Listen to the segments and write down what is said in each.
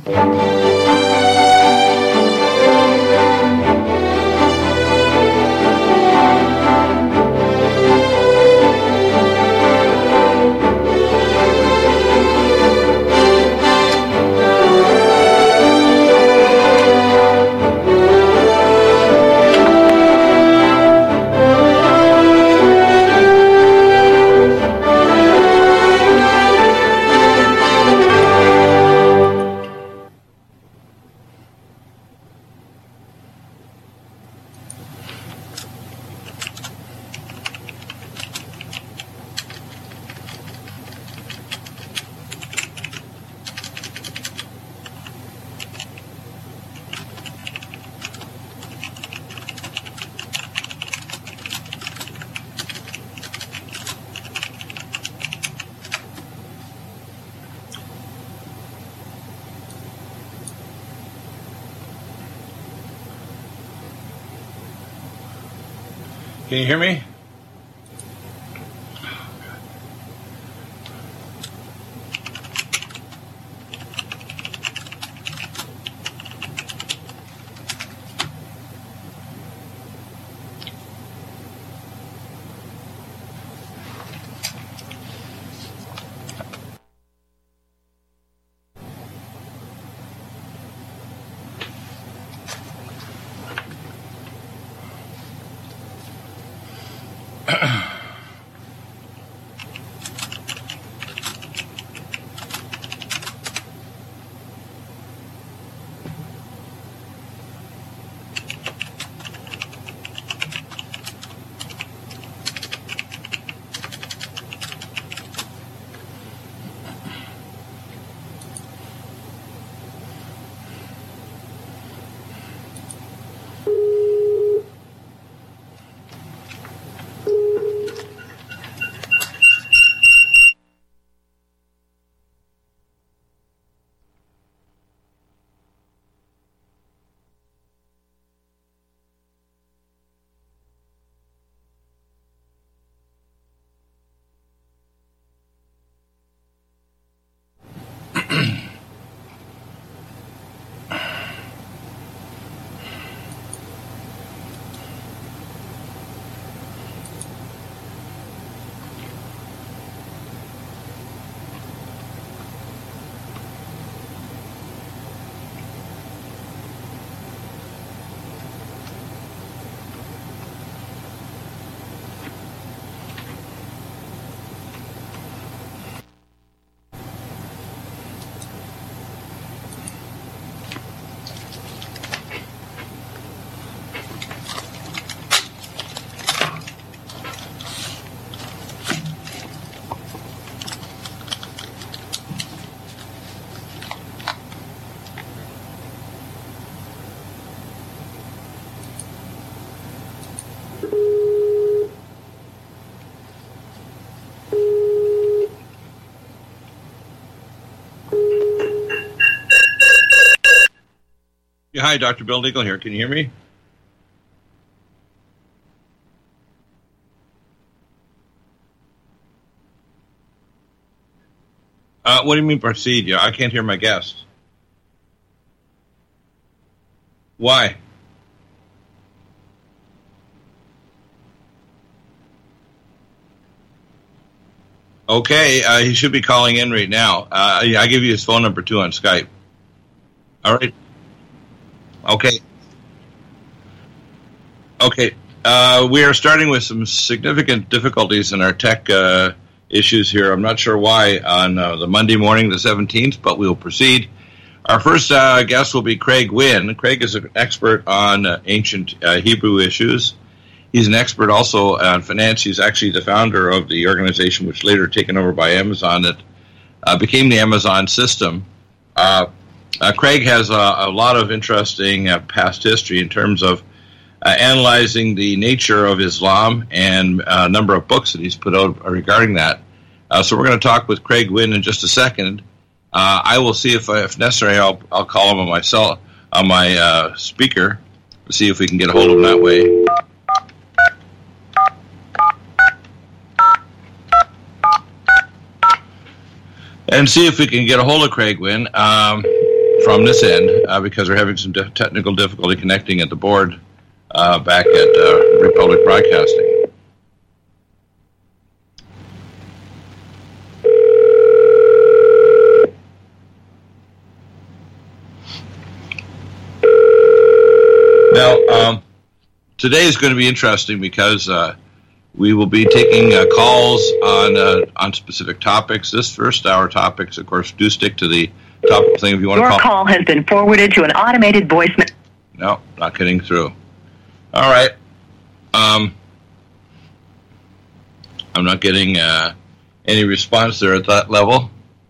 Can you hear me? Yeah, hi, Dr. Bill Deagle here. Can you hear me? What do you mean proceed? Yeah, I can't hear my guest. Why? Okay, he should be calling in right now. I give you his phone number too on Skype. All right. Okay. Okay. We are starting with some significant difficulties in our tech issues here. I'm not sure why on the Monday morning, the 17th, but we'll proceed. Our first guest will be Craig Wynn. Craig is an expert on ancient Hebrew issues. He's an expert also on finance. He's actually the founder of the organization, which later taken over by Amazon, that became the Amazon system. Craig has a lot of interesting past history in terms of analyzing the nature of Islam and a number of books that he's put out regarding that. So we're going to talk with Craig Wynn in just a second. I will see if necessary, I'll call him on my speaker to see if we can get a hold of him that way. And see if we can get a hold of Craig Wynn. from this end because we're having some technical difficulty connecting at the board back at Republic Broadcasting. Now, today is going to be interesting because we will be taking calls on specific topics. This first hour topics, of course, do stick to the topic thing if you want to call. Your call has been forwarded to an automated voicemail. No, not getting through. All right. I'm not getting any response there at that level.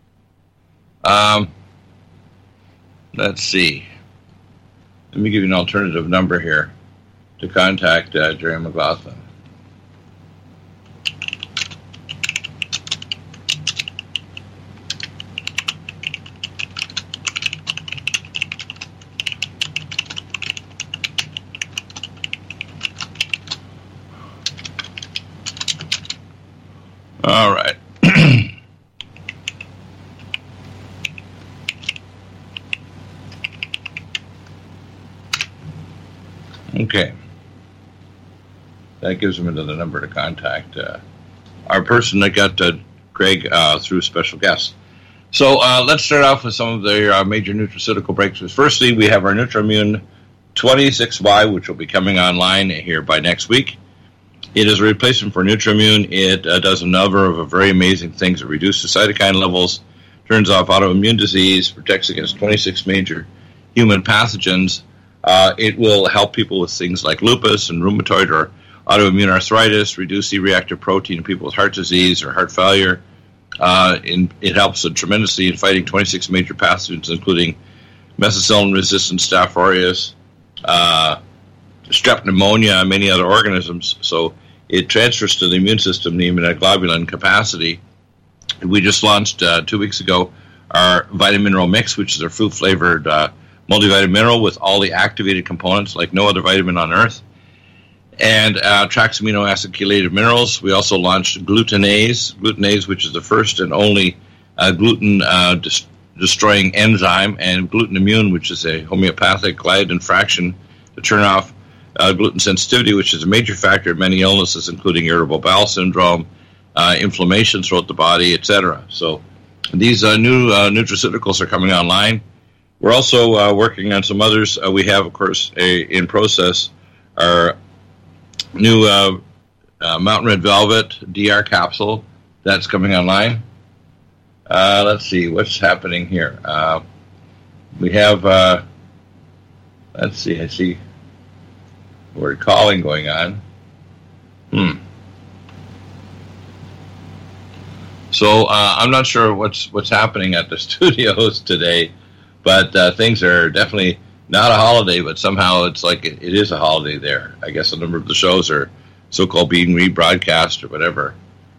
Let's see. Let me give you an alternative number here to contact Jerry McLaughlin. All right. Okay. That gives them another number to contact our person that got Craig through special guests. So let's start off with some of the major nutraceutical breakthroughs. Firstly, we have our Nutrimune 26Y, which will be coming online here by next week. It is a replacement for Nutrimune. It does a number of very amazing things. It reduces cytokine levels, turns off autoimmune disease, protects against 26 major human pathogens. It will help people with things like lupus and rheumatoid or autoimmune arthritis, reduce C-reactive protein in people with heart disease or heart failure. It helps tremendously in fighting 26 major pathogens, including methicillin-resistant Staph aureus, strep pneumonia, and many other organisms. So it transfers to the immune system the immunoglobulin capacity. We just launched 2 weeks ago our vitamin mineral mix, which is our fruit-flavored multivitamin mineral with all the activated components like no other vitamin on earth, and tracks amino acid chelated minerals. We also launched glutenase, which is the first and only gluten destroying enzyme, and gluten immune, which is a homeopathic gliadin fraction to turn off gluten sensitivity, which is a major factor in many illnesses, including irritable bowel syndrome, inflammation throughout the body, etc. So these new nutraceuticals are coming online. We're also working on some others. We have, of course, in process our new Mountain Red Velvet DR capsule that's coming online. Let's see what's happening here. We have, let's see, I see word calling going on. So I'm not sure what's happening at the studios today, but things are definitely not a holiday, but somehow it's like it is a holiday there. I guess a number of the shows are so-called being rebroadcast or whatever.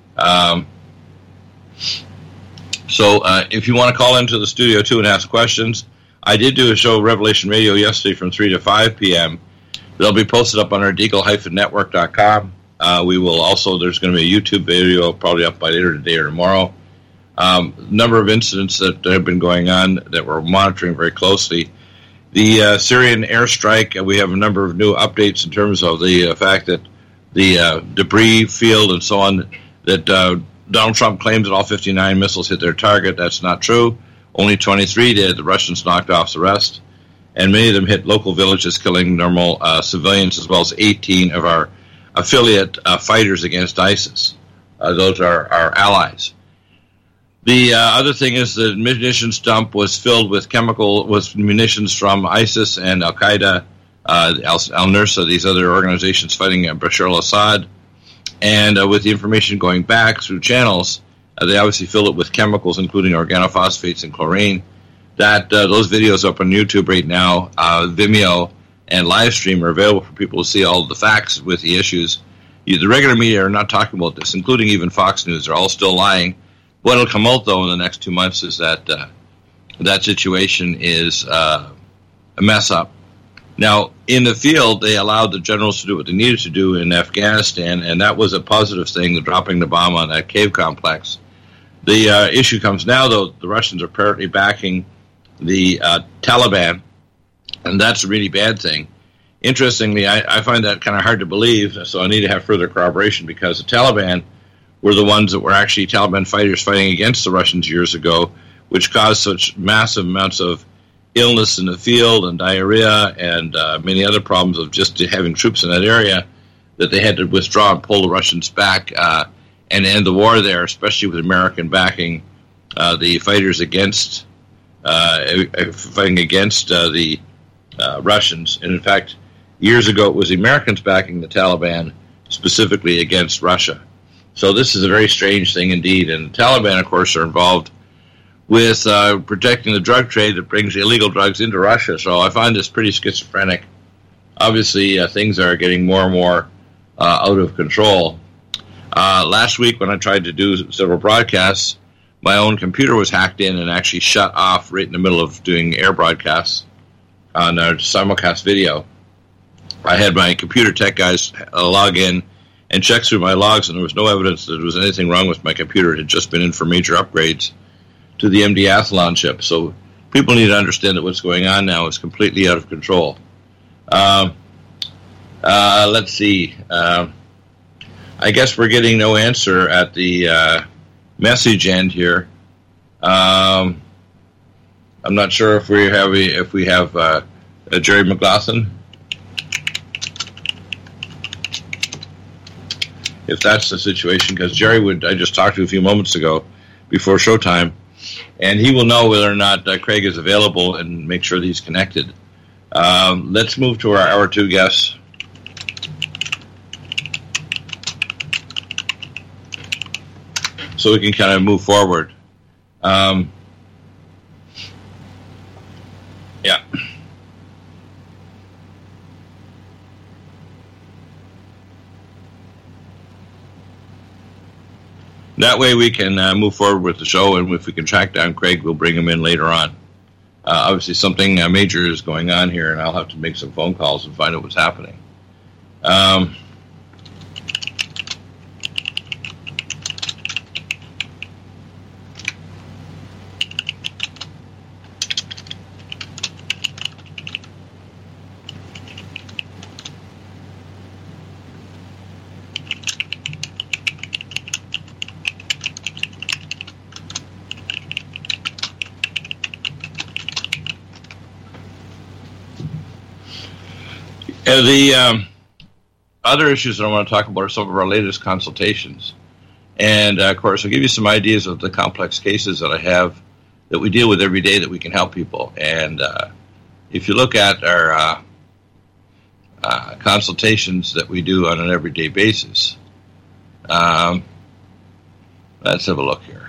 So if you want to call into the studio, too, and ask questions, I did do a show, Revelation Radio, yesterday from 3 to 5 p.m. They'll be posted up on our deagle-network.com. We will also, there's going to be a YouTube video probably up by later today or tomorrow. Number of incidents that have been going on that we're monitoring very closely. The Syrian airstrike, we have a number of new updates in terms of the fact that the debris field and so on, that Donald Trump claims that all 59 missiles hit their target. That's not true. Only 23 did. The Russians knocked off the rest. And many of them hit local villages, killing normal civilians, as well as 18 of our affiliate fighters against ISIS. Those are our allies. The other thing is the munitions dump was filled with munitions from ISIS and Al-Qaeda, Al-Nusra, these other organizations fighting Bashar al-Assad. And with the information going back through channels, they obviously fill it with chemicals, including organophosphates and chlorine. Those videos up on YouTube right now, Vimeo and Livestream are available for people to see all of the facts with the issues. The regular media are not talking about this, including even Fox News. They're all still lying. What will come out, though, in the next 2 months is that that situation is a mess up. Now, in the field, they allowed the generals to do what they needed to do in Afghanistan, and that was a positive thing, the dropping the bomb on that cave complex. The issue comes now, though, the Russians are apparently backing the Taliban, and that's a really bad thing. Interestingly, I find that kind of hard to believe, so I need to have further corroboration, because the Taliban were the ones that were actually Taliban fighters fighting against the Russians years ago, which caused such massive amounts of illness in the field and diarrhea and many other problems of just having troops in that area, that they had to withdraw and pull the Russians back and end the war there, especially with American backing the fighters against fighting against the Russians. And in fact, years ago, it was the Americans backing the Taliban specifically against Russia. So this is a very strange thing indeed. And the Taliban, of course, are involved with protecting the drug trade that brings illegal drugs into Russia. So I find this pretty schizophrenic. Obviously, things are getting more and more out of control. Last week, when I tried to do several broadcasts, my own computer was hacked in and actually shut off right in the middle of doing air broadcasts on our simulcast video. I had my computer tech guys log in and check through my logs, and there was no evidence that there was anything wrong with my computer. It had just been in for major upgrades to the MD Athlon chip. So people need to understand that what's going on now is completely out of control. Let's see. I guess we're getting no answer at the message end here. I'm not sure if we have Jerry McLaughlin. If that's the situation, because Jerry I just talked to a few moments ago before showtime, and he will know whether or not Craig is available and make sure that he's connected. Let's move to our hour two guests. So we can kind of move forward. Yeah. That way we can move forward with the show, and if we can track down Craig, we'll bring him in later on. Obviously something major is going on here, and I'll have to make some phone calls and find out what's happening. The other issues that I want to talk about are some of our latest consultations. And, of course, I'll give you some ideas of the complex cases that I have that we deal with every day that we can help people. And if you look at our consultations that we do on an everyday basis, let's have a look here.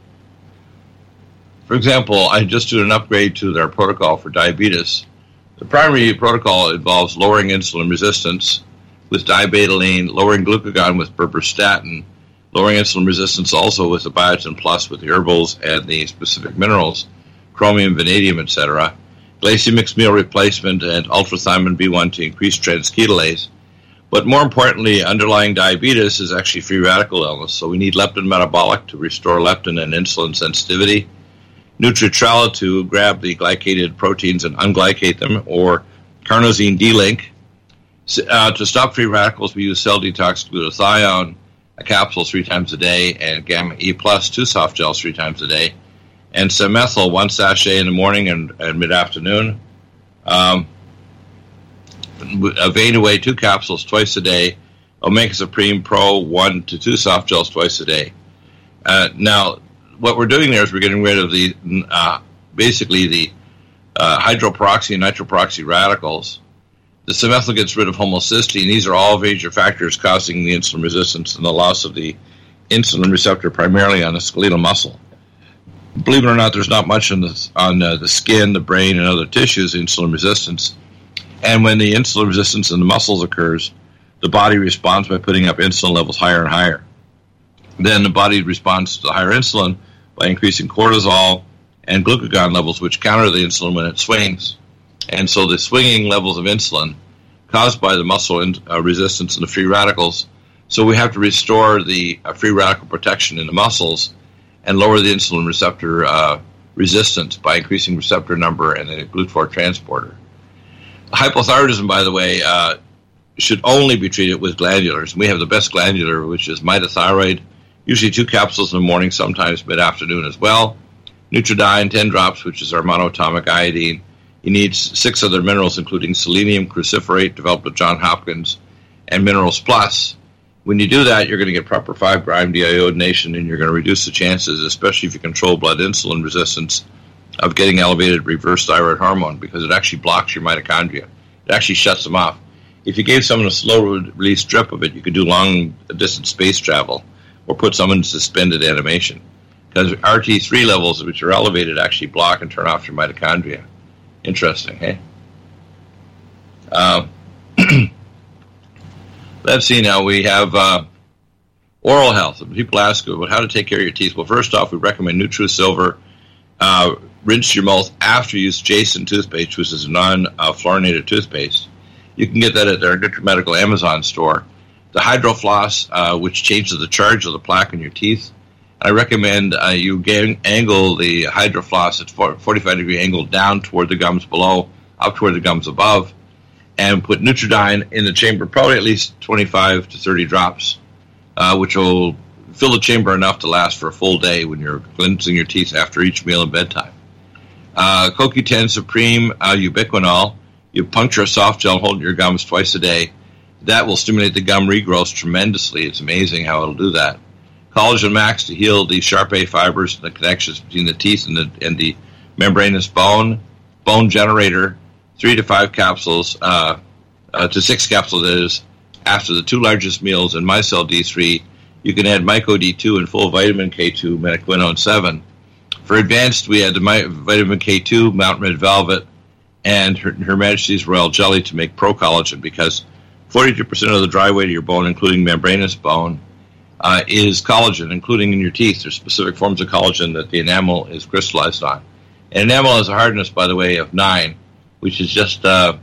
For example, I just did an upgrade to their protocol for diabetes. The primary protocol involves lowering insulin resistance with dibetaline, lowering glucagon with berberstatin, lowering insulin resistance also with the Biotin Plus with the herbals and the specific minerals, chromium, vanadium, etc., glycemic meal replacement, and ultrathymine B1 to increase transketolase. But more importantly, underlying diabetes is actually free radical illness, so we need leptin metabolic to restore leptin and insulin sensitivity, Nutritrella to grab the glycated proteins and unglycate them, or carnosine D-link. To stop free radicals, we use cell detox glutathione, a capsule 3 times a day, and gamma E plus 2 soft gels 3 times a day, and Simethyl 1 sachet in the morning and mid-afternoon. Vein Away 2 capsules twice a day, Omega Supreme Pro 1 to 2 soft gels twice a day. Now, what we're doing there is we're getting rid of the basically the hydroperoxy and nitroperoxy radicals. The Simethyl gets rid of homocysteine. These are all major factors causing the insulin resistance and the loss of the insulin receptor, primarily on the skeletal muscle. Believe it or not, there's not much on the skin, the brain, and other tissues insulin resistance. And when the insulin resistance in the muscles occurs, the body responds by putting up insulin levels higher and higher. Then the body responds to the higher insulin by increasing cortisol and glucagon levels, which counter the insulin when it swings. And so the swinging levels of insulin caused by the muscle resistance and the free radicals. So we have to restore the free radical protection in the muscles and lower the insulin receptor resistance by increasing receptor number and the GLUT4 transporter. Hypothyroidism, by the way, should only be treated with glandulars. We have the best glandular, which is mitothyroid, usually 2 capsules in the morning, sometimes mid-afternoon as well. Nutridyne, 10 drops, which is our monoatomic iodine. You need 6 other minerals, including selenium, cruciferate, developed with Johns Hopkins, and Minerals Plus. When you do that, you're going to get proper 5' deiodination, and you're going to reduce the chances, especially if you control blood insulin resistance, of getting elevated reverse thyroid hormone, because it actually blocks your mitochondria. It actually shuts them off. If you gave someone a slow-release drip of it, you could do long-distance space travel or put someone in suspended animation, because RT3 levels, which are elevated, actually block and turn off your mitochondria. Interesting, hey? Let's see now. We have oral health. People ask about how to take care of your teeth. Well, first off, we recommend NutriSilver. Rinse your mouth after you use Jason toothpaste, which is a non-fluorinated toothpaste. You can get that at our NutriMedical Amazon store. The HydroFloss, which changes the charge of the plaque in your teeth. I recommend you angle the HydroFloss at 45-degree angle down toward the gums below, up toward the gums above, and put Nutridyne in the chamber, probably at least 25 to 30 drops, which will fill the chamber enough to last for a full day when you're cleansing your teeth after each meal and bedtime. CoQ10 Supreme Ubiquinol, you puncture a soft gel holding your gums twice a day. That will stimulate the gum regrowth tremendously. It's amazing how it'll do that. Collagen Max to heal the sharp A fibers and the connections between the teeth and the membranous bone. Bone Generator, 3 to 5 capsules, to 6 capsules, that is, after the 2 largest meals, and MyCell D3. You can add Myco D2 and full vitamin K2, Metaquinone 7. For advanced, we add the vitamin K2, Mount Red Velvet, and Her Majesty's Royal Jelly to make pro-collagen, because 42% of the dry weight of your bone, including membranous bone, is collagen, including in your teeth. There's specific forms of collagen that the enamel is crystallized on. And enamel has a hardness, by the way, of 9, which is just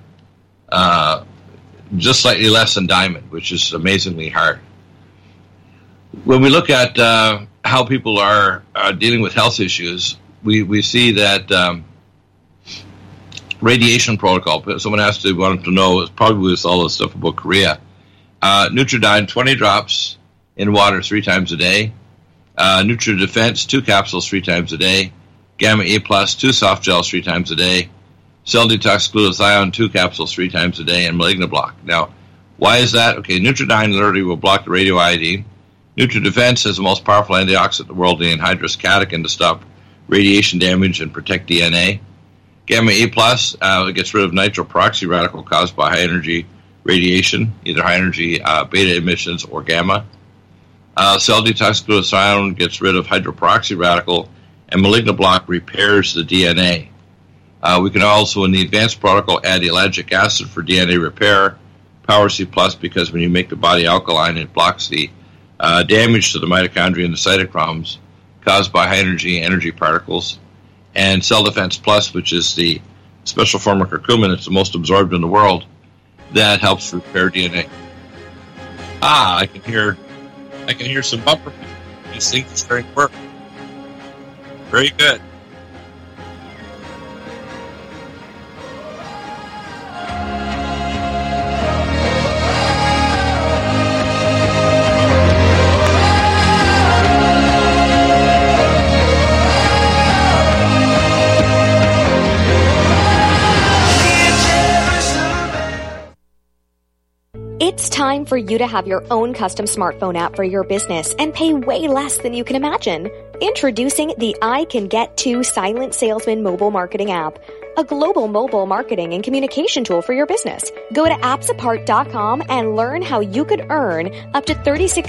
slightly less than diamond, which is amazingly hard. When we look at how people are dealing with health issues, we see that radiation protocol. Someone wanted to know, probably with all this stuff about Korea. Nutridyne, 20 drops in water 3 times a day. NutriDefense, 2 capsules 3 times a day. Gamma A+, 2 soft gels 3 times a day. Cell Detox Glutathione, 2 capsules 3 times a day, and Malignoblock. Now, why is that? Okay, Nutridyne literally will block the radioiodine. NutriDefense has the most powerful antioxidant in the world, the anhydrous catechin, to stop radiation damage and protect DNA. Gamma A+, gets rid of nitroperoxy radical caused by high-energy radiation, either high-energy beta emissions or gamma. Cell Detox Glutathione gets rid of hydroperoxy radical, and Malignoblock repairs the DNA. We can also, in the advanced protocol, add ellagic acid for DNA repair, Power C+, because when you make the body alkaline, it blocks the damage to the mitochondria and the cytochromes caused by high-energy energy particles, and Cell Defense Plus, which is the special form of curcumin. It's the most absorbed in the world. That helps repair DNA. I can hear some bumper. These things are starting to work. Very good. It's time for you to have your own custom smartphone app for your business and pay way less than you can imagine. Introducing the I Can Get To Silent Salesman mobile marketing app, a global mobile marketing and communication tool for your business. Go to appsapart.com and learn how you could earn up to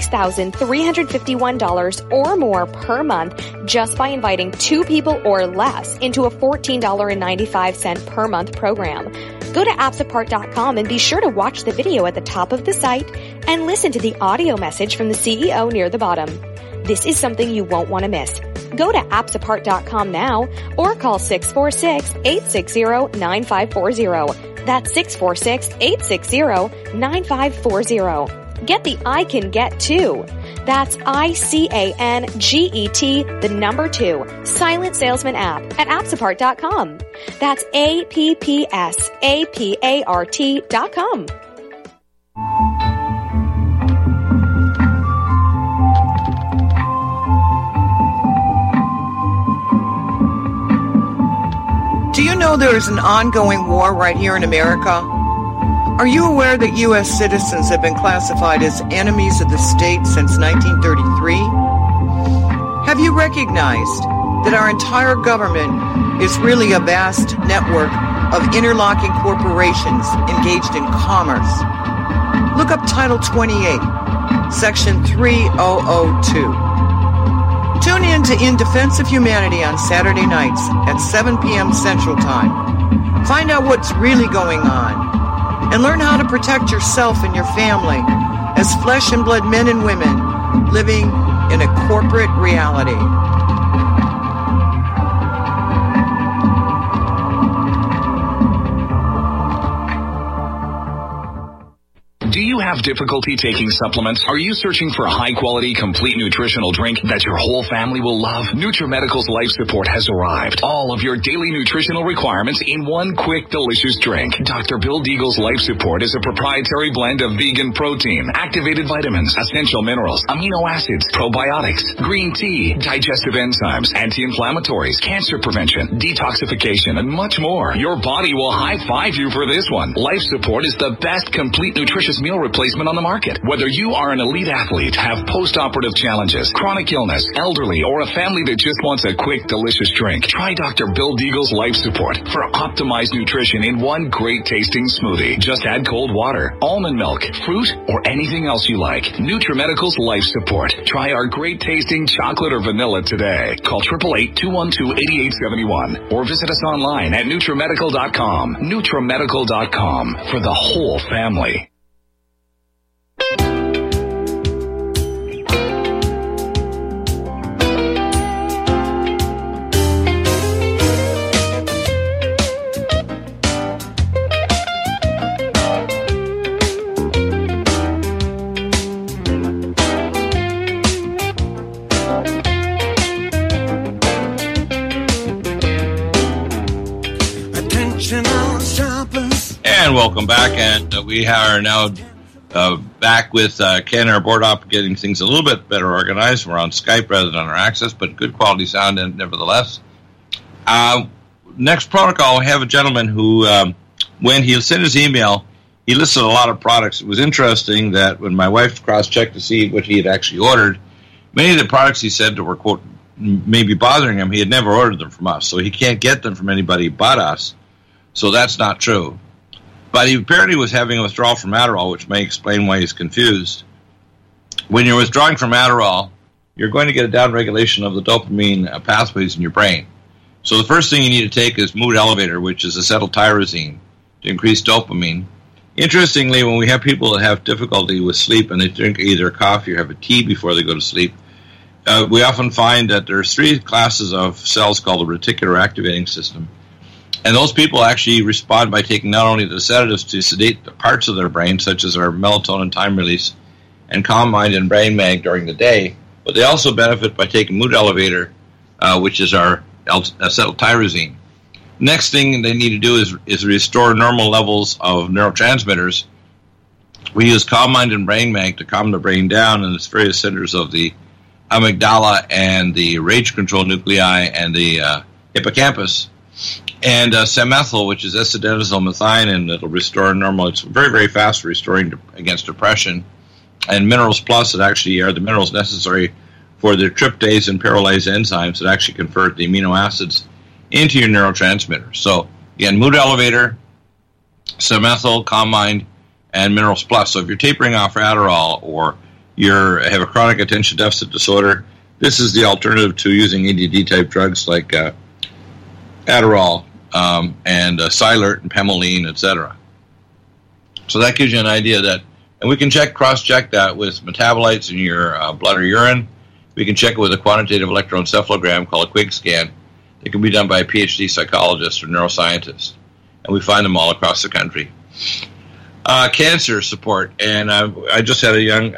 $36,351 or more per month just by inviting 2 people or less into a $14.95 per month program. Go to appsapart.com and be sure to watch the video at the top of the site and listen to the audio message from the CEO near the bottom. This is something you won't want to miss. Go to appsapart.com now or call 646-860-9540. That's 646-860-9540. Get the I Can Get To. That's ICANGET, the number 2, Silent Salesman app at appsapart.com. That's APPSAPART.com. Do you know there is an ongoing war right here in America? Are you aware that U.S. citizens have been classified as enemies of the state since 1933? Have you recognized that our entire government is really a vast network of interlocking corporations engaged in commerce? Look up Title 28, Section 3002. Tune in to In Defense of Humanity on Saturday nights at 7 p.m. Central Time. Find out what's really going on and learn how to protect yourself and your family as flesh and blood men and women living in a corporate reality. Do you have difficulty taking supplements? Are you searching for a high-quality, complete nutritional drink that your whole family will love? NutriMedical's Life Support has arrived. All of your daily nutritional requirements in one quick, delicious drink. Dr. Bill Deagle's Life Support is a proprietary blend of vegan protein, activated vitamins, essential minerals, amino acids, probiotics, green tea, digestive enzymes, anti-inflammatories, cancer prevention, detoxification, and much more. Your body will high-five you for this one. Life Support is the best complete nutritious meal replacement on the market. Whether you are an elite athlete, have post-operative challenges, chronic illness, elderly, or a family that just wants a quick, delicious drink, try Dr. Bill Deagle's Life Support for optimized nutrition in one great tasting smoothie. Just add cold water, almond milk, fruit, or anything else you like. NutriMedical's Life Support. Try our great tasting chocolate or vanilla today. Call 888-212-8871 or visit us online at NutriMedical.com. NutriMedical.com for the whole family. And welcome back, and we are now back with Ken, our board op, getting things a little bit better organized. We're on Skype rather than our Access, but good quality sound nevertheless. Next protocol, we have a gentleman who, when he sent his email, he listed a lot of products. It was interesting that when my wife cross-checked to see what he had actually ordered, many of the products he said that were, quote, maybe bothering him, he had never ordered them from us, so he can't get them from anybody but us. So that's not true. But he apparently was having a withdrawal from Adderall, which may explain why he's confused. When you're withdrawing from Adderall, you're going to get a downregulation of the dopamine pathways in your brain. So the first thing you need to take is Mood Elevator, which is acetyltyrosine, to increase dopamine. Interestingly, when we have people that have difficulty with sleep and they drink either coffee or have a tea before they go to sleep, we often find that there's 3 classes of cells called the reticular activating system. And those people actually respond by taking not only the sedatives to sedate the parts of their brain, such as our melatonin time release and calm mind and brain mag during the day, but they also benefit by taking Mood Elevator, which is our acetyltyrosine. Next thing they need to do is restore normal levels of neurotransmitters. We use calm mind and brain mag to calm the brain down in its various centers of the amygdala and the rage control nuclei and the hippocampus. And Samethyl, which is S-adenosyl methionine, that'll restore normal. It's very, very fast restoring against depression. And Minerals Plus that actually are the minerals necessary for the tryptase and pyrrolase enzymes that actually convert the amino acids into your neurotransmitters. So, again, Mood Elevator, Samethyl, Calm Mind, and Minerals Plus. So if you're tapering off Adderall or you have a chronic attention deficit disorder, this is the alternative to using ADD-type drugs like Adderall and Cylert and Pemoline, etc. So that gives you an idea that, and we can cross-check that with metabolites in your blood or urine. We can check it with a quantitative electroencephalogram called a Quig scan. It can be done by a PhD psychologist or neuroscientist, and we find them all across the country. Cancer support, and I just had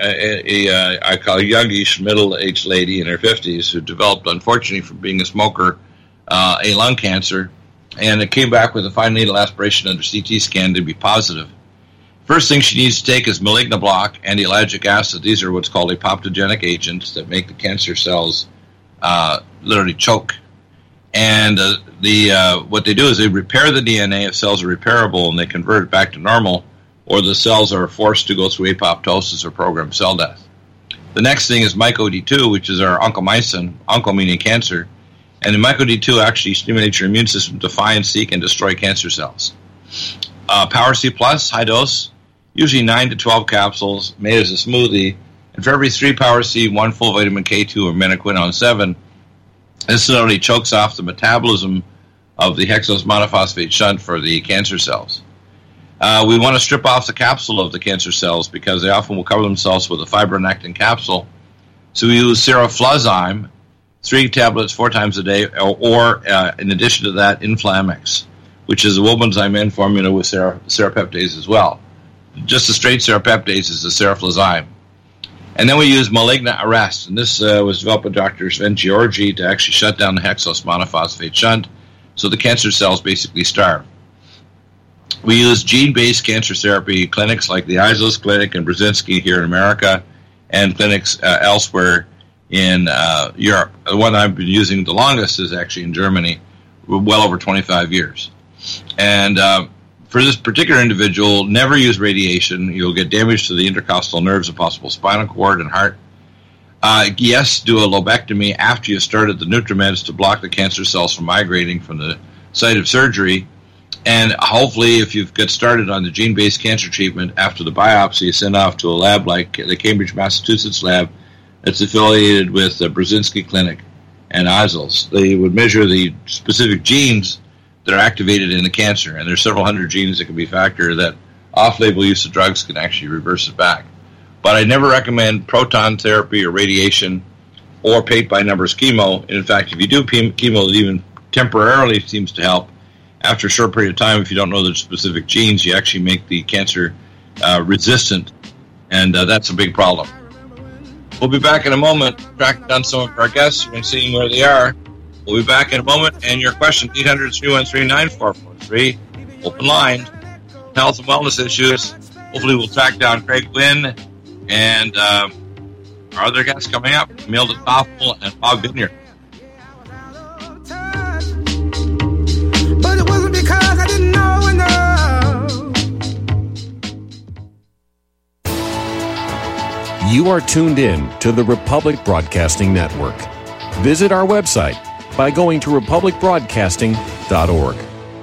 I call a youngish middle-aged lady in her 50s who developed, unfortunately, from being a smoker, a lung cancer, and it came back with a fine needle aspiration under CT scan to be positive. First thing she needs to take is Malignablock, anti-ellagic acid. These are what's called apoptogenic agents that make the cancer cells literally choke. And what they do is they repair the DNA if cells are repairable, and they convert it back to normal, or the cells are forced to go through apoptosis or programmed cell death. The next thing is MycoD2, which is our oncomycin, onco meaning cancer. And the MycoD2 actually stimulates your immune system to find, seek, and destroy cancer cells. Power C Plus, high dose, usually 9 to 12 capsules, made as a smoothie. And for every 3 Power C, 1 full vitamin K2 or menaquinone 7, this not only chokes off the metabolism of the hexose monophosphate shunt for the cancer cells. We want to strip off the capsule of the cancer cells because they often will cover themselves with a fibronectin capsule. So we use seroflozyme, 3 tablets 4 times a day, or in addition to that, Inflamex, which is a Wobenzyme N formula with serapeptase as well. Just a straight serapeptase is the seroflozyme. And then we use Maligna Arrest, and this was developed by Dr. Sven Georgi to actually shut down the hexose monophosphate shunt, so the cancer cells basically starve. We use gene-based cancer therapy clinics like the Isles Clinic in Brzezinski here in America, and clinics elsewhere in Europe. The one I've been using the longest is actually in Germany, well over 25 years. And for this particular individual, never use radiation. You'll get damage to the intercostal nerves, and possible spinal cord and heart. Yes, do a lobectomy after you started the NutriMeds to block the cancer cells from migrating from the site of surgery. And hopefully, if you've got started on the gene-based cancer treatment after the biopsy, send off to a lab like the Cambridge, Massachusetts lab that's affiliated with the Brzezinski Clinic and Isles. They would measure the specific genes that are activated in the cancer, and there's several hundred genes that can be factored that off-label use of drugs can actually reverse it back. But I never recommend proton therapy or radiation or paint-by-numbers chemo. In fact, if you do chemo that even temporarily seems to help, after a short period of time, if you don't know the specific genes, you actually make the cancer resistant, and that's a big problem. We'll be back in a moment, tracking down some of our guests and seeing where they are. We'll be back in a moment, and your question, 800-313-9443, open line, health and wellness issues. Hopefully we'll track down Craig Wynn and our other guests coming up, Mildred Toffel and Bob Vineyard. But it wasn't because I didn't know enough. You are tuned in to the Republic Broadcasting Network. Visit our website by going to republicbroadcasting.org.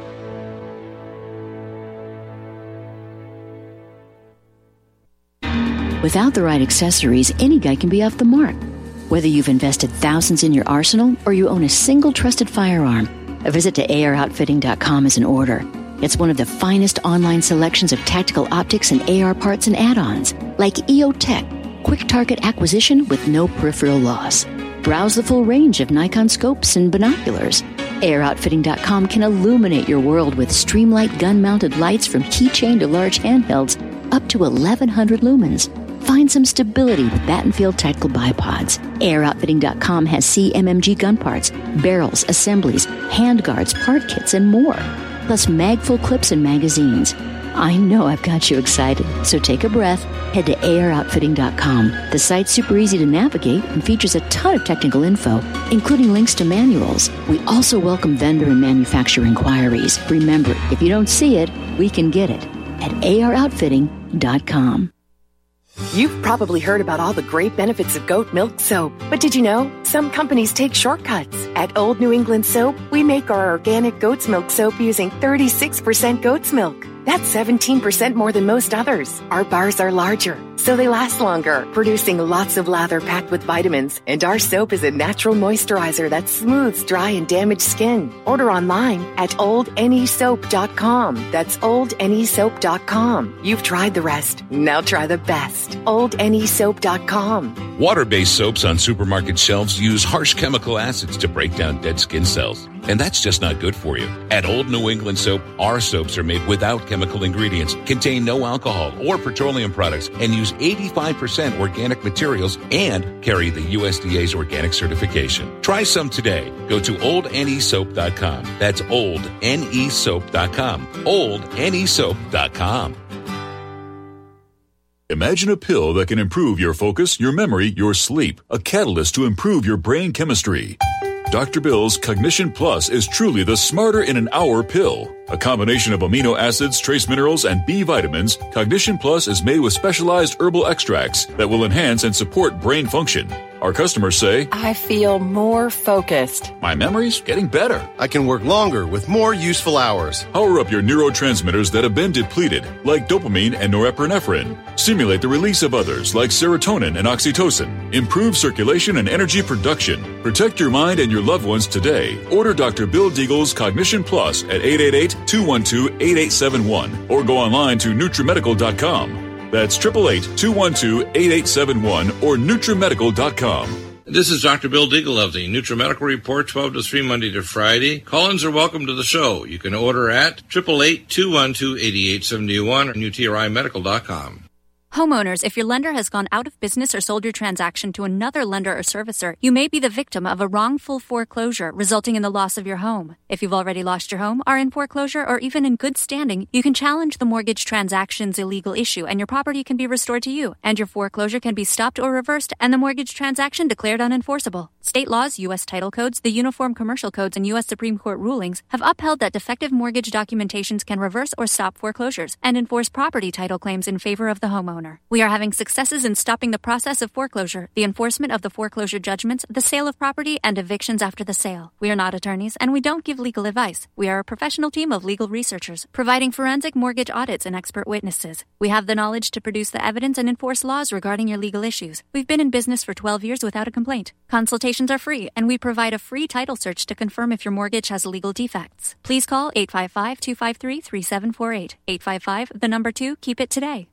Without the right accessories, any guy can be off the mark. Whether you've invested thousands in your arsenal or you own a single trusted firearm, a visit to AROutfitting.com is in order. It's one of the finest online selections of tactical optics and AR parts and add-ons, like EOTech, quick target acquisition with no peripheral loss. Browse the full range of Nikon scopes and binoculars. AROutfitting.com can illuminate your world with Streamlight gun-mounted lights from keychain to large handhelds up to 1,100 lumens. Find some stability with Battenfield Tactical Bipods. AROutfitting.com has CMMG gun parts, barrels, assemblies, handguards, part kits, and more. Plus mag-full clips and magazines. I know I've got you excited, so take a breath. Head to AROutfitting.com. The site's super easy to navigate and features a ton of technical info, including links to manuals. We also welcome vendor and manufacturer inquiries. Remember, if you don't see it, we can get it at AROutfitting.com. You've probably heard about all the great benefits of goat milk soap, but did you know some companies take shortcuts? At Old New England Soap, we make our organic goat's milk soap using 36% goat's milk. That's 17% more than most others. Our bars are larger, so they last longer, producing lots of lather packed with vitamins. And our soap is a natural moisturizer that smooths dry and damaged skin. Order online at oldnesoap.com. That's oldnesoap.com. You've tried the rest. Now try the best. oldnesoap.com. Water-based soaps on supermarket shelves use harsh chemical acids to break down dead skin cells. and that's just not good for you. At Old New England Soap, our soaps are made without chemical ingredients, contain no alcohol or petroleum products, and use 85% organic materials and carry the USDA's organic certification. Try some today. Go to oldnesoap.com. That's oldnesoap.com. oldnesoap.com. Imagine a pill that can improve your focus, your memory, your sleep, a catalyst to improve your brain chemistry. Dr. Bill's Cognition Plus is truly the smarter in an hour pill. A combination of amino acids, trace minerals, and B vitamins, Cognition Plus is made with specialized herbal extracts that will enhance and support brain function. Our customers say, I feel more focused. My memory's getting better. I can work longer with more useful hours. Power up your neurotransmitters that have been depleted, like dopamine and norepinephrine. Stimulate the release of others, like serotonin and oxytocin. Improve circulation and energy production. Protect your mind and your loved ones today. Order Dr. Bill Deagle's Cognition Plus at 888-212-8871 or go online to NutriMedical.com. That's 888-212-8871 or NutriMedical.com. This is Dr. Bill Deagle of the NutriMedical Report, 12 to 3, Monday to Friday. Call-ins are welcome to the show. You can order at 888-212-8871 or NutriMedical.com. Homeowners, if your lender has gone out of business or sold your transaction to another lender or servicer, you may be the victim of a wrongful foreclosure resulting in the loss of your home. If you've already lost your home, are in foreclosure, or even in good standing, you can challenge the mortgage transaction's illegal issue and your property can be restored to you, and your foreclosure can be stopped or reversed and the mortgage transaction declared unenforceable. State laws, U.S. title codes, the Uniform Commercial Codes, and U.S. Supreme Court rulings have upheld that defective mortgage documentations can reverse or stop foreclosures and enforce property title claims in favor of the homeowner. We are having successes in stopping the process of foreclosure, the enforcement of the foreclosure judgments, the sale of property, and evictions after the sale. We are not attorneys, and we don't give legal advice. We are a professional team of legal researchers, providing forensic mortgage audits and expert witnesses. We have the knowledge to produce the evidence and enforce laws regarding your legal issues. We've been in business for 12 years without a complaint. Consultations are free, and we provide a free title search to confirm if your mortgage has legal defects. Please call 855-253-3748. 855, 2, keep it today.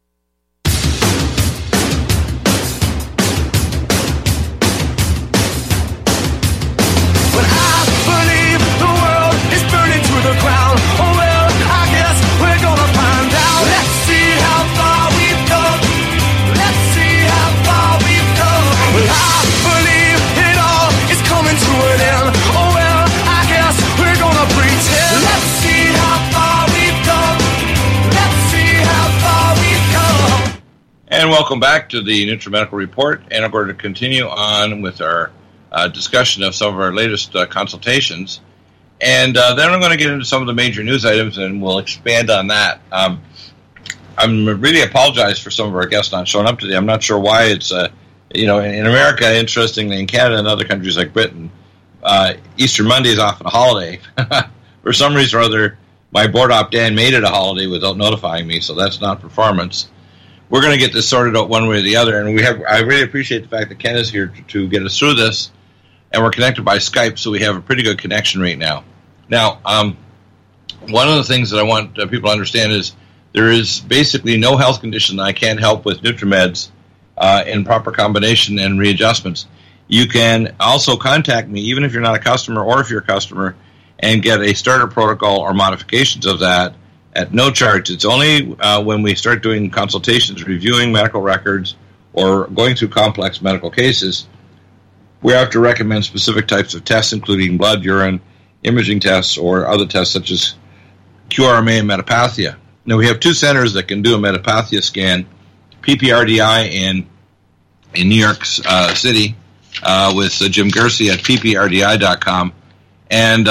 The ground. Oh well, I guess we're gonna find out. Let's see how far we've come. Let's see how far we've come. Well, I believe it all is coming to an end. Oh well, I guess we're gonna pretend. Let's see how far we've come. Let's see how far we've come. And welcome back to the NutriMedical Report, and I'm going to continue on with our discussion of some of our latest consultations. And then I'm going to get into some of the major news items, and we'll expand on that. I'm really apologize for some of our guests not showing up today. I'm not sure why. It's, in America, interestingly, in Canada and other countries like Britain, Easter Monday is often a holiday. For some reason or other, my board op Dan made it a holiday without notifying me, so that's not performance. We're going to get this sorted out one way or the other, and I really appreciate the fact that Ken is here to get us through this. And we're connected by Skype, so we have a pretty good connection right now. Now, one of the things that I want people to understand is there is basically no health condition that I can't help with NutriMeds in proper combination and readjustments. You can also contact me, even if you're not a customer or if you're a customer, and get a starter protocol or modifications of that at no charge. It's only when we start doing consultations, reviewing medical records, or going through complex medical cases, we have to recommend specific types of tests, including blood, urine, imaging tests, or other tests such as QRMA and metapathia. Now, we have two centers that can do a metapathia scan, PPRDI in New York City with Jim Gersey at pprdi.com. And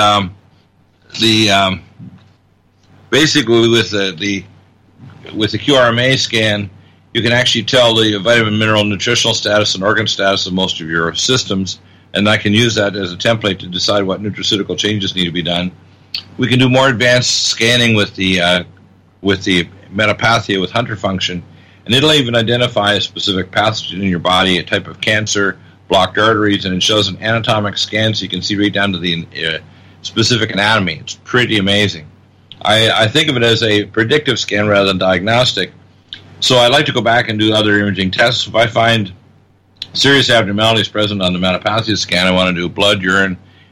basically with the QRMA scan, you can actually tell the vitamin, mineral, nutritional status, and organ status of most of your systems, and I can use that as a template to decide what nutraceutical changes need to be done. We can do more advanced scanning with the metapathia with Hunter function, and it'll even identify a specific pathogen in your body, a type of cancer, blocked arteries, and it shows an anatomic scan so you can see right down to the specific anatomy. It's pretty amazing. I think of it as a predictive scan rather than diagnostic. So I like to go back and do other imaging tests. If I find serious abnormalities present on the metapathia scan, I want to do blood, urine,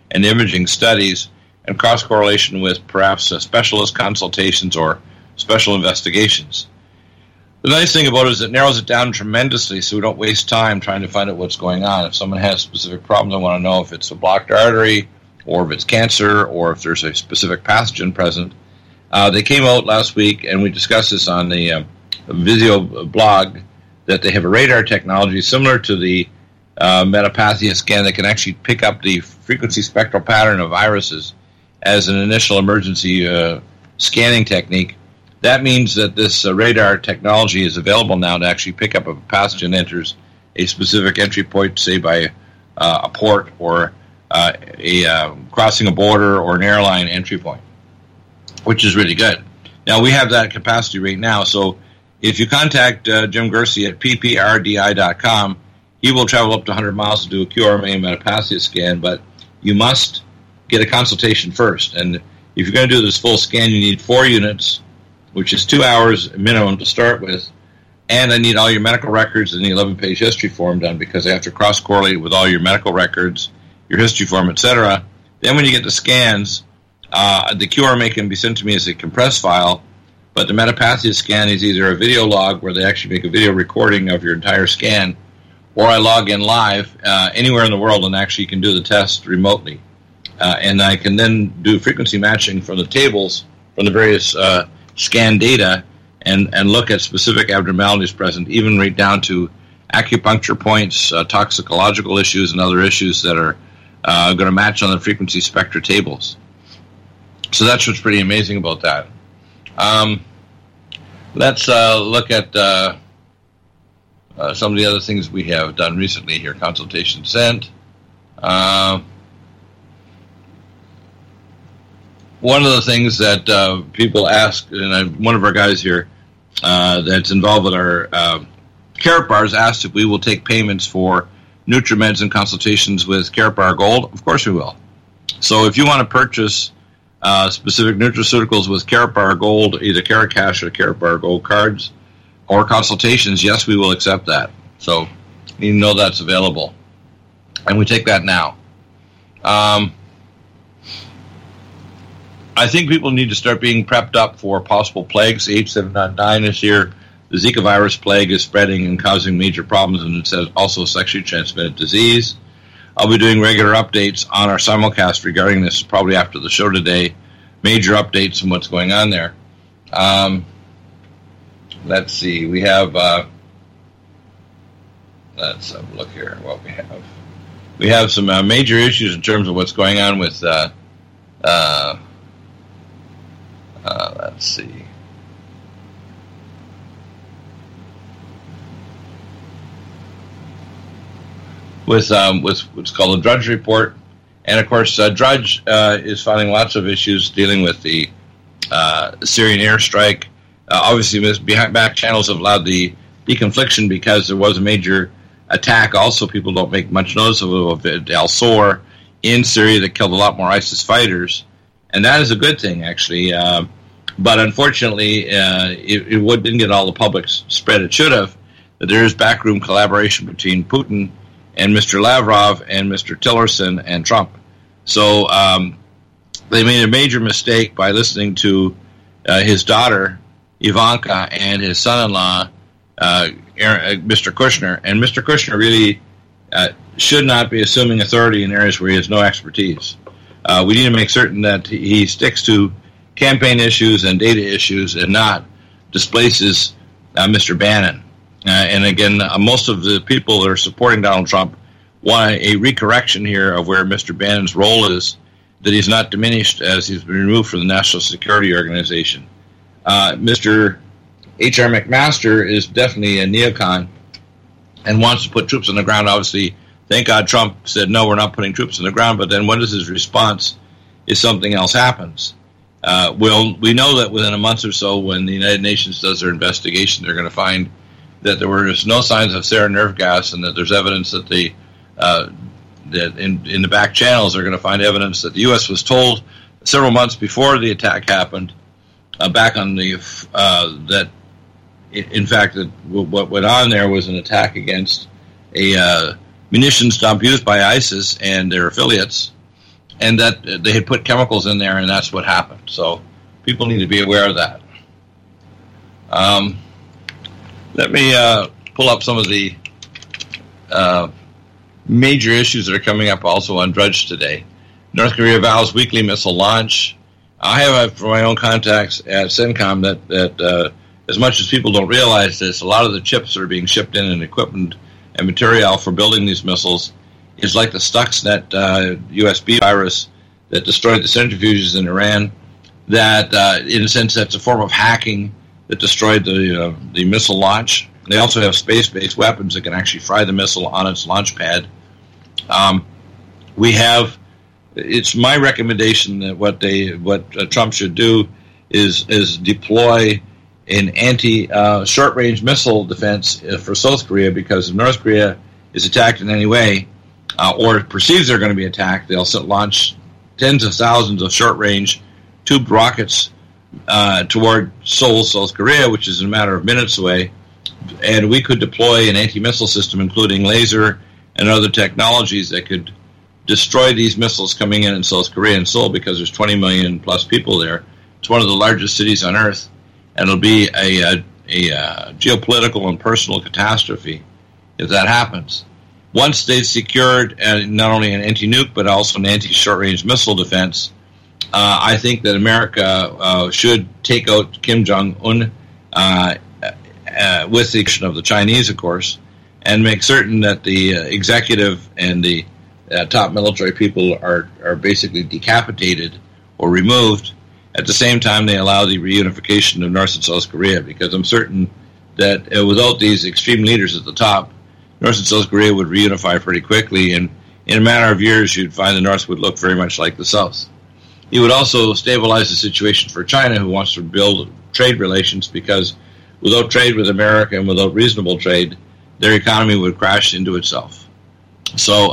and imaging studies, and cross-correlation with perhaps specialist consultations or special investigations. The nice thing about it is it narrows it down tremendously so we don't waste time trying to find out what's going on. If someone has specific problems, I want to know if it's a blocked artery or if it's cancer or if there's a specific pathogen present. They came out last week, and we discussed this on the Vizio blog, that they have a radar technology similar to the Metapathia scan that can actually pick up the frequency spectral pattern of viruses as an initial emergency scanning technique. That means that this radar technology is available now to actually pick up if a pathogen enters a specific entry point, say by a port or crossing a border or an airline entry point, which is really good. Now, we have that capacity right now, so if you contact Jim Gersey at pprdi.com, he will travel up to 100 miles to do a QRMA Metapathia scan, but you must get a consultation first. And if you're going to do this full scan, you need 4 units, which is 2 hours minimum to start with, and I need all your medical records and the 11-page history form done because I have to cross-correlate with all your medical records, your history form, etc. Then when you get the scans, the QRMA can be sent to me as a compressed file, but the Metapathia scan is either a video log where they actually make a video recording of your entire scan, or I log in live anywhere in the world and actually can do the test remotely. And I can then do frequency matching from the tables from the various scan data and look at specific abnormalities present, even right down to acupuncture points, toxicological issues, and other issues that are going to match on the frequency spectra tables. So that's what's pretty amazing about that. Let's look at some of the other things we have done recently here. Consultation sent. One of the things that people ask, and one of our guys here that's involved with our Karatbars asked if we will take payments for NutriMeds and consultations with Karatbar Gold. Of course we will. So if you want to purchase specific nutraceuticals with Karatbar Gold, either Karat Cash or Karatbar Gold cards, or consultations, yes, we will accept that. So you know that's available. And we take that now. I think people need to start being prepped up for possible plagues. The H7N9 is here. The Zika virus plague is spreading and causing major problems, and it's also sexually transmitted disease. I'll be doing regular updates on our simulcast regarding this probably after the show today. Major updates on what's going on there. Let's see. We have... let's have a look here what we have. We have some major issues in terms of what's going on with... let's see. With what's called the Drudge Report. And, of course, Drudge is finding lots of issues dealing with the Syrian airstrike. Obviously, back channels have allowed the deconfliction because there was a major attack. Also, people don't make much notice of it, Al-Sor in Syria that killed a lot more ISIS fighters. And that is a good thing, actually. But unfortunately, it didn't get all the public spread it should have. That there is backroom collaboration between Putin and Mr. Lavrov and Mr. Tillerson and Trump. So they made a major mistake by listening to his daughter, Ivanka, and his son-in-law, Mr. Kushner. And Mr. Kushner really should not be assuming authority in areas where he has no expertise. We need to make certain that he sticks to campaign issues and data issues and not displaces Mr. Bannon. And again, most of the people that are supporting Donald Trump want a recorrection here of where Mr. Bannon's role is, that he's not diminished as he's been removed from the National Security Organization. Mr. H.R. McMaster is definitely a neocon and wants to put troops on the ground. Obviously, thank God Trump said, no, we're not putting troops on the ground. But then what is his response if something else happens? We know that within a month or so, when the United Nations does their investigation, they're going to find that there were no signs of sarin nerve gas, and that there's evidence that that in the back channels they're going to find evidence that the U.S. was told several months before the attack happened, back on the that in fact that what went on there was an attack against a munitions dump used by ISIS and their affiliates, and that they had put chemicals in there, and that's what happened. So people need to be aware of that. Let me pull up some of the major issues that are coming up also on Drudge today. North Korea vows weekly missile launch. I have from my own contacts at CENTCOM that as much as people don't realize this, a lot of the chips that are being shipped in and equipment and material for building these missiles is like the Stuxnet USB virus that destroyed the centrifuges in Iran. That, in a sense, that's a form of hacking that destroyed the missile launch. They also have space-based weapons that can actually fry the missile on its launch pad. It's my recommendation that what Trump should do is deploy an anti-short-range missile defense for South Korea, because if North Korea is attacked in any way or perceives they're going to be attacked, they'll launch tens of thousands of short-range tubed rockets toward Seoul, South Korea, which is a matter of minutes away, and we could deploy an anti-missile system, including laser and other technologies that could destroy these missiles coming in South Korea and Seoul, because there's 20 million plus people there. It's one of the largest cities on Earth, and it'll be a geopolitical and personal catastrophe if that happens. Once they've secured not only an anti-nuke but also an anti-short-range missile defense, I think that America should take out Kim Jong-un with the action of the Chinese, of course, and make certain that the executive and the top military people are basically decapitated or removed. At the same time, they allow the reunification of North and South Korea, because I'm certain that without these extreme leaders at the top, North and South Korea would reunify pretty quickly, and in a matter of years, you'd find the North would look very much like the South. It would also stabilize the situation for China, who wants to build trade relations, because without trade with America and without reasonable trade, their economy would crash into itself. So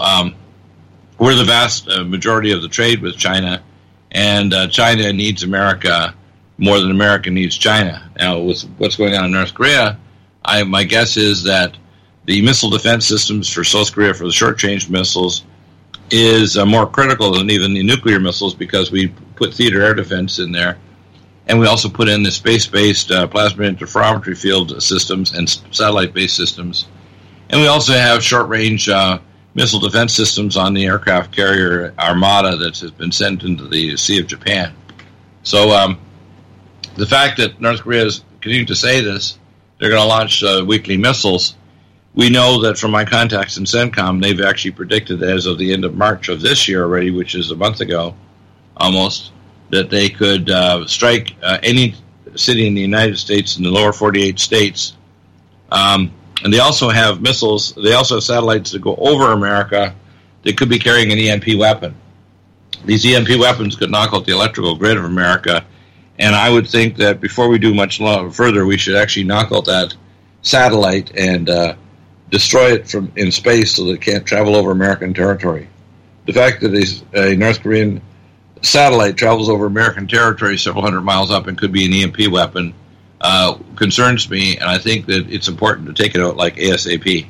we're the vast majority of the trade with China, and China needs America more than America needs China. Now, with what's going on in North Korea, my guess is that the missile defense systems for South Korea for the short-range missiles is more critical than even the nuclear missiles, because we put theater air defense in there, and we also put in the space-based plasma interferometry field systems and satellite-based systems. And we also have short-range missile defense systems on the aircraft carrier Armada that has been sent into the Sea of Japan. So the fact that North Korea is continuing to say this, they're going to launch weekly missiles, we know that from my contacts in CENTCOM, they've actually predicted that as of the end of March of this year already, which is a month ago almost, that they could strike any city in the United States in the lower 48 states. And they also have missiles, they also have satellites that go over America that could be carrying an EMP weapon. These EMP weapons could knock out the electrical grid of America, and I would think that before we do much further, we should actually knock out that satellite and destroy it from in space so that it can't travel over American territory. The fact that a North Korean satellite travels over American territory several hundred miles up and could be an EMP weapon concerns me, and I think that it's important to take it out like ASAP.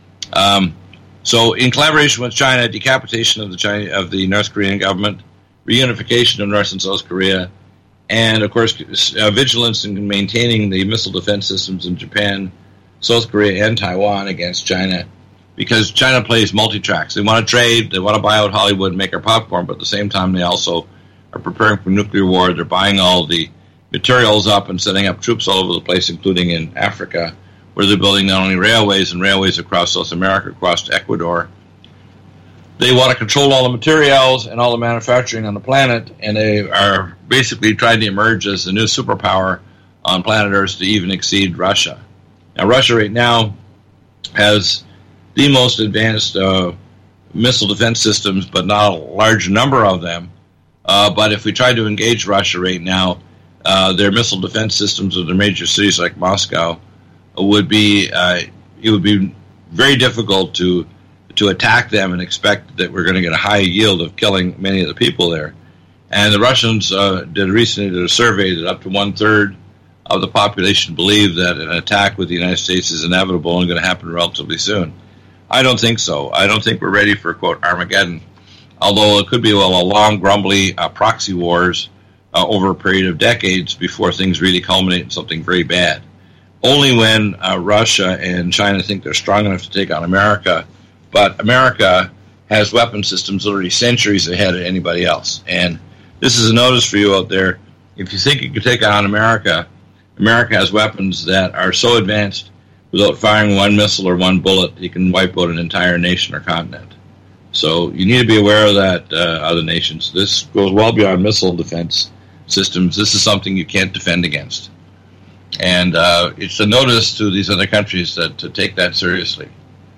So in collaboration with China, decapitation of the North Korean government, reunification of North and South Korea, and of course vigilance in maintaining the missile defense systems in Japan, South Korea, and Taiwan against China, because China plays multi-tracks. They want to trade, they want to buy out Hollywood and make our popcorn, but at the same time they also are preparing for nuclear war. They're buying all the materials up and setting up troops all over the place, including in Africa, where they're building not only railways and railways across South America, across Ecuador. They want to control all the materials and all the manufacturing on the planet, and they are basically trying to emerge as the new superpower on planet Earth to even exceed Russia. Now, Russia right now has the most advanced missile defense systems, but not a large number of them. But if we try to engage Russia right now, their missile defense systems of their major cities like Moscow would be it would be very difficult to attack them and expect that we're going to get a high yield of killing many of the people there. And the Russians recently did a survey that up to 1/3 of the population believe that an attack with the United States is inevitable and going to happen relatively soon. I don't think so. I don't think we're ready for, quote, Armageddon. although it could be a long, grumbly proxy wars over a period of decades before things really culminate in something very bad. Only when Russia and China think they're strong enough to take on America, but America has weapon systems literally centuries ahead of anybody else. And this is a notice for you out there. If you think you can take on America, America has weapons that are so advanced without firing one missile or one bullet, you can wipe out an entire nation or continent. So you need to be aware of that, other nations. This goes well beyond missile defense systems. This is something you can't defend against. And it's a notice to these other countries that to take that seriously.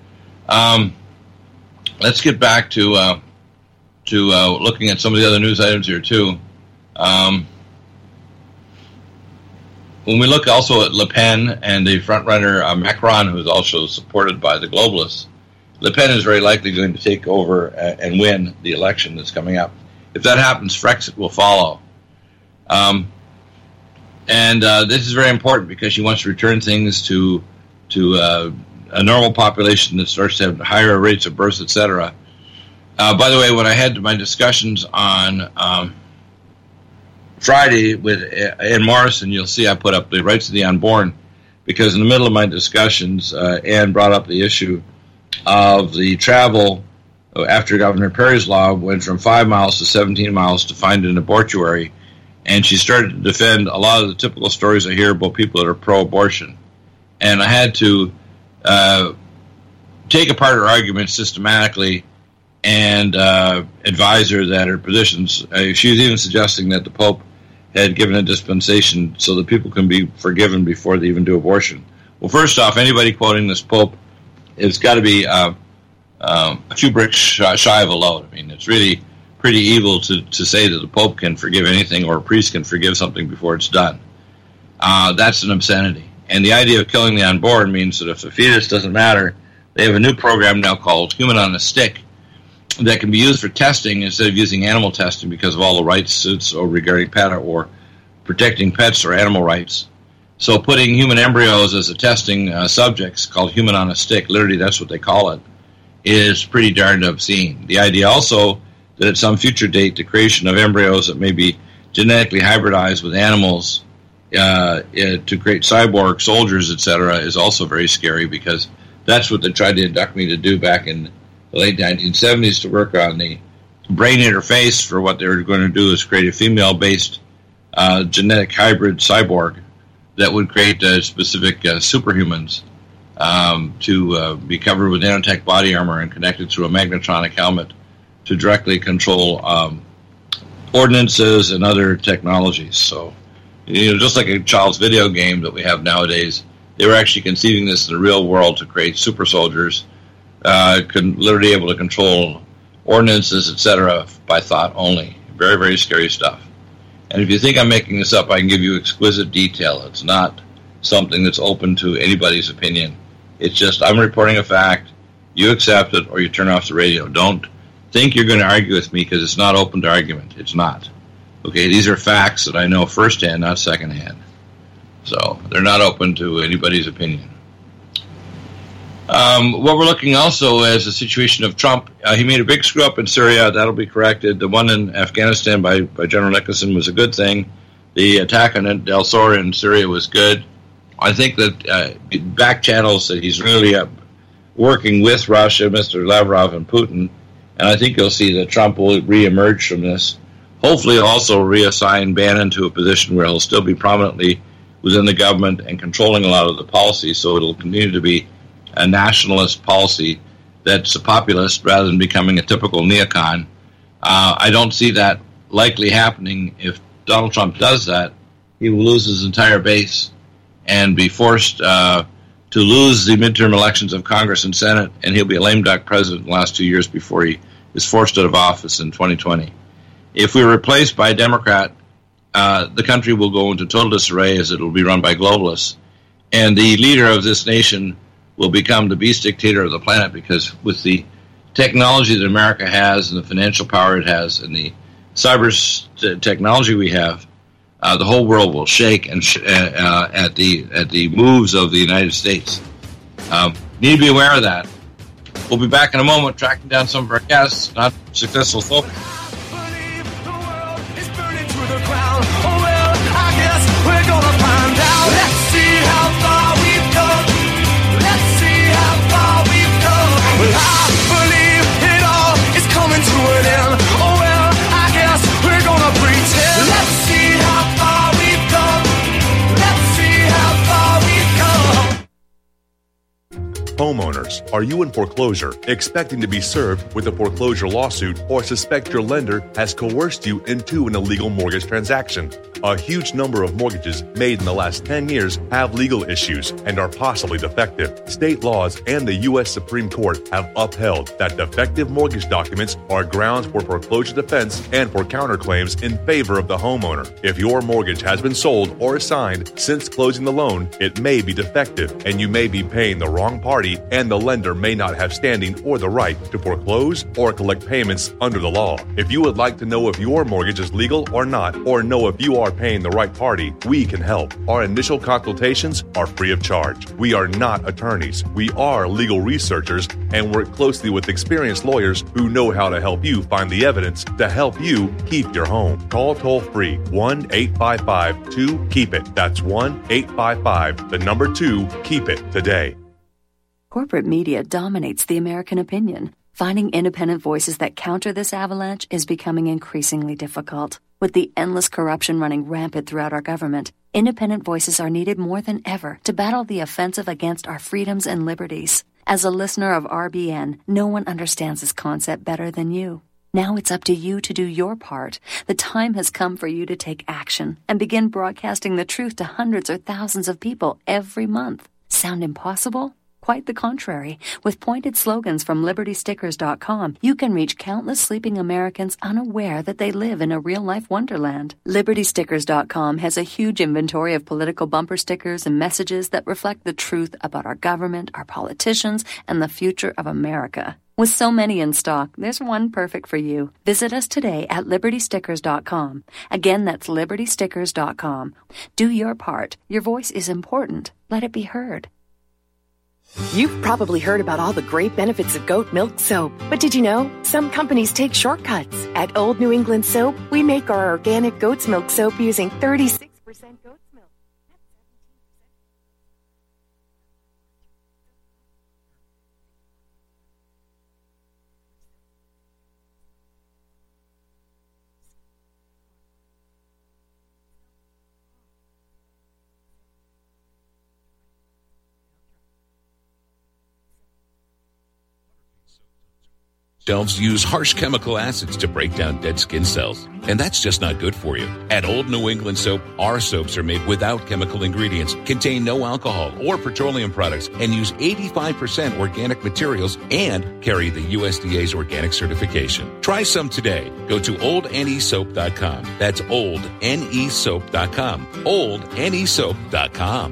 Let's get back to looking at some of the other news items here, too. When we look also at Le Pen and the frontrunner Macron, who is also supported by the globalists, Le Pen is very likely going to take over and win the election that's coming up. If that happens, Frexit will follow. And this is very important because she wants to return things to a normal population that starts to have higher rates of births, etc. By the way, when I had my discussions on Friday with Ann Morrison, you'll see I put up the rights of the unborn, because in the middle of my discussions, Ann brought up the issue of the travel after Governor Perry's law went from 5 miles to 17 miles to find an abortuary, and she started to defend a lot of the typical stories I hear about people that are pro-abortion. And I had to take apart her arguments systematically and advise her that her positions, she was even suggesting that the Pope had given a dispensation so that people can be forgiven before they even do abortion. Well, first off, anybody quoting this Pope, it's got to be a few bricks shy of a load. I mean, it's really pretty evil to say that the Pope can forgive anything or a priest can forgive something before it's done. That's an obscenity. And the idea of killing the unborn means that if the fetus doesn't matter, they have a new program now called Human on a Stick that can be used for testing instead of using animal testing because of all the rights suits regarding PETA or protecting pets or animal rights. So putting human embryos as a testing subjects called Human on a Stick, literally that's what they call it, is pretty darned obscene. The idea also that at some future date the creation of embryos that may be genetically hybridized with animals to create cyborg soldiers, etc., is also very scary, because that's what they tried to induct me to do back in the late 1970s, to work on the brain interface for what they were going to do is create a female-based genetic hybrid cyborg that would create specific superhumans to be covered with nanotech body armor and connected through a magnetronic helmet to directly control ordinances and other technologies. So, just like a child's video game that we have nowadays, they were actually conceiving this in the real world to create super soldiers, literally able to control ordinances, etc., by thought only. Very, very scary stuff. And if you think I'm making this up, I can give you exquisite detail. It's not something that's open to anybody's opinion. It's just I'm reporting a fact, you accept it, or you turn off the radio. Don't think you're going to argue with me because it's not open to argument. It's not. Okay, these are facts that I know firsthand, not secondhand. So they're not open to anybody's opinion. What we're looking also as a situation of Trump. He made a big screw up in Syria. That'll be corrected. The one in Afghanistan by General Nicholson was a good thing. The attack on El Sor in Syria was good. I think that back channels that he's really working with Russia, Mr. Lavrov and Putin, and I think you'll see that Trump will reemerge from this. Hopefully he'll also reassign Bannon to a position where he'll still be prominently within the government and controlling a lot of the policy, so it'll continue to be a nationalist policy that's a populist rather than becoming a typical neocon. I don't see that likely happening. If Donald Trump does that, he will lose his entire base and be forced to lose the midterm elections of Congress and Senate, and he'll be a lame duck president in the last 2 years before he is forced out of office in 2020. If we're replaced by a Democrat, the country will go into total disarray as it will be run by globalists. And the leader of this nation will become the beast dictator of the planet, because with the technology that America has and the financial power it has and the cyber technology we have, the whole world will shake and at the moves of the United States. Need to be aware of that. We'll be back in a moment, tracking down some of our guests, not successful so far. Homeowners, are you in foreclosure, expecting to be served with a foreclosure lawsuit, or suspect your lender has coerced you into an illegal mortgage transaction? A huge number of mortgages made in the last 10 years have legal issues and are possibly defective. State laws and the U.S. Supreme Court have upheld that defective mortgage documents are grounds for foreclosure defense and for counterclaims in favor of the homeowner. If your mortgage has been sold or assigned since closing the loan, it may be defective and you may be paying the wrong party, and the lender may not have standing or the right to foreclose or collect payments under the law. If you would like to know if your mortgage is legal or not, or know if you are paying the right party, we can help. Our initial consultations are free of charge. We are not attorneys. We are legal researchers and work closely with experienced lawyers who know how to help you find the evidence to help you keep your home. Call toll-free 1-855-2-KEEP-IT. That's 1-855-2-KEEP-IT today. Corporate media dominates the American opinion. Finding independent voices that counter this avalanche is becoming increasingly difficult. With the endless corruption running rampant throughout our government, independent voices are needed more than ever to battle the offensive against our freedoms and liberties. As a listener of RBN, no one understands this concept better than you. Now it's up to you to do your part. The time has come for you to take action and begin broadcasting the truth to hundreds or thousands of people every month. Sound impossible? Quite the contrary. With pointed slogans from LibertyStickers.com, you can reach countless sleeping Americans unaware that they live in a real-life wonderland. LibertyStickers.com has a huge inventory of political bumper stickers and messages that reflect the truth about our government, our politicians, and the future of America. With so many in stock, there's one perfect for you. Visit us today at LibertyStickers.com. Again, that's LibertyStickers.com. Do your part. Your voice is important. Let it be heard. You've probably heard about all the great benefits of goat milk soap, but did you know some companies take shortcuts? At Old New England Soap, we make our organic goat's milk soap using 36% goat's milk. Shelves use harsh chemical acids to break down dead skin cells, and that's just not good for you. At Old New England Soap, our soaps are made without chemical ingredients, contain no alcohol or petroleum products, and use 85% organic materials and carry the USDA's organic certification. Try some today. Go to oldnesoap.com. That's oldnesoap.com. oldnesoap.com.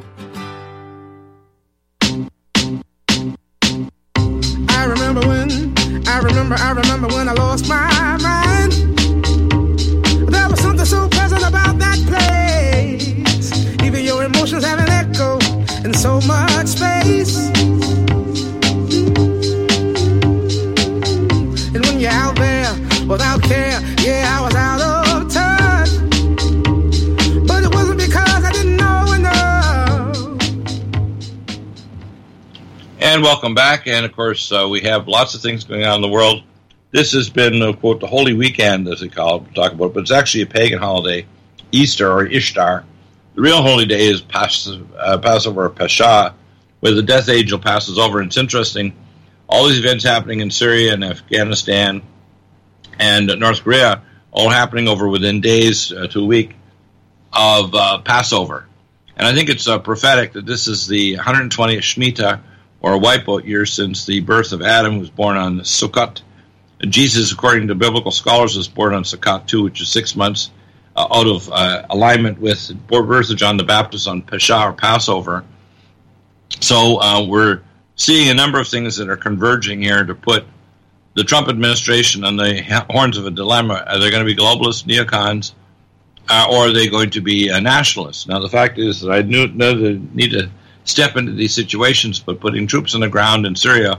I remember when I lost my mind. There was something so pleasant about that place. Even your emotions have an echo in so much space. And when you're out there without care, yeah, I was out of touch. But it wasn't because I didn't know enough. And welcome back. And, of course, we have lots of things going on in the world. This has been, quote, the Holy Weekend, as they call it, we'll talk about, but it's actually a pagan holiday, Easter or Ishtar. The real holy day is Passover or Pesach, where the death angel passes over. And it's interesting, all these events happening in Syria and Afghanistan and North Korea, all happening over within days to a week of Passover. And I think it's prophetic that this is the 120th Shemitah, or a wipeout year, since the birth of Adam, who was born on Sukkot. Jesus, according to biblical scholars, was born on Sukkot too, which is 6 months out of alignment with the birth of John the Baptist on Pesach or Passover. So we're seeing a number of things that are converging here to put the Trump administration on the horns of a dilemma. Are they going to be globalists, neocons, or are they going to be nationalists? Now, the fact is that I know they need to step into these situations, but putting troops on the ground in Syria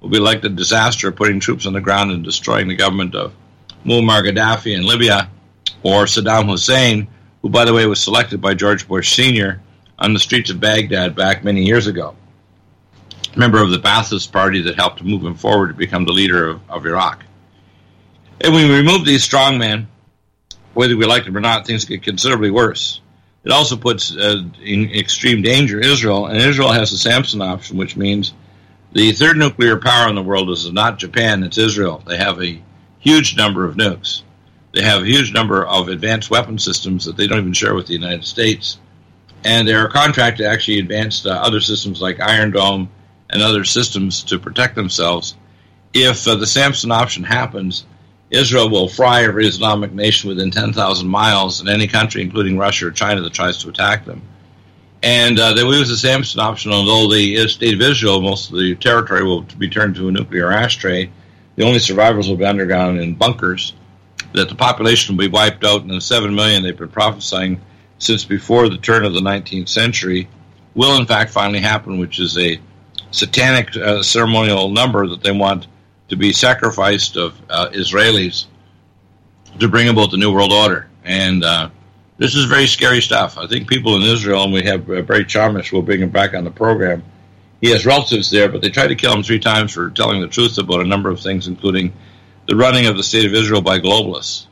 will be like the disaster of putting troops on the ground and destroying the government of Muammar Gaddafi in Libya, or Saddam Hussein, who, by the way, was selected by George Bush Sr. on the streets of Baghdad back many years ago. Member of the Ba'athist Party that helped to move him forward to become the leader of Iraq. And when we remove these strongmen, whether we like them or not, things get considerably worse. It also puts in extreme danger Israel, and Israel has the Samson option, which means the third nuclear power in the world is not Japan, it's Israel. They have a huge number of nukes. They have a huge number of advanced weapon systems that they don't even share with the United States. And they're contracted to actually advance other systems like Iron Dome and other systems to protect themselves. If the Samson option happens, Israel will fry every Islamic nation within 10,000 miles in any country, including Russia or China, that tries to attack them. And they will use the Samson option, although the state of Israel, most of the territory will be turned to a nuclear ashtray. The only survivors will be underground in bunkers, that the population will be wiped out, and the 7 million they've been prophesying since before the turn of the 19th century will in fact finally happen, which is a satanic ceremonial number that they want to be sacrificed of Israelis to bring about the New World Order. And this is very scary stuff. I think people in Israel, and we have Barry Chalmers, we'll bring him back on the program. He has relatives there, but they tried to kill him 3 times for telling the truth about a number of things, including the running of the state of Israel by globalists,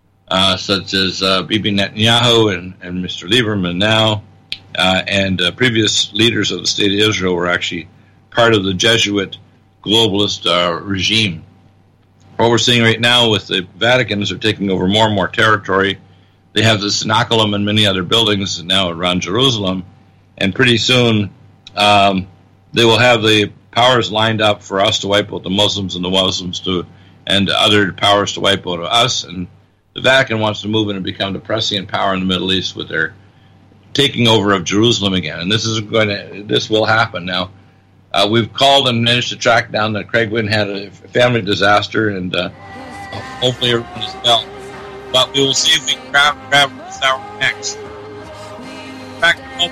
such as Bibi Netanyahu and Mr. Lieberman now, and previous leaders of the state of Israel were actually part of the Jesuit globalist regime. What we're seeing right now with the Vatican is they're taking over more and more territory. They have the Synagogue and many other buildings now around Jerusalem, and pretty soon they will have the powers lined up for us to wipe out the Muslims and the Muslims and other powers to wipe out us. And the Vatican wants to move in and become the prescient power in the Middle East with their taking over of Jerusalem again. And this will happen now. We've called and managed to track down that Craig Wynn had a family disaster, and hopefully everyone is well. But we will see if we can grab this hour next. Back to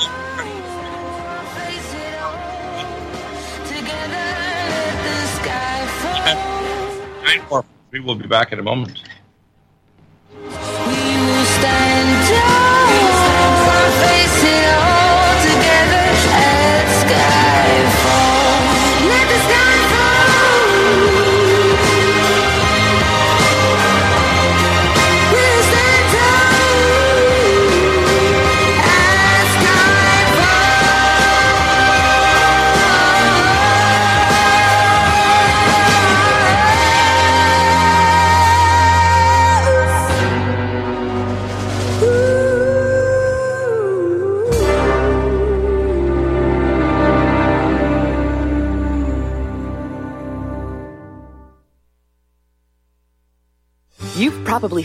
we will be back in a moment. We will stand tall, face it all together at skyfall. Let the sky fall. We'll stand tall at You've probably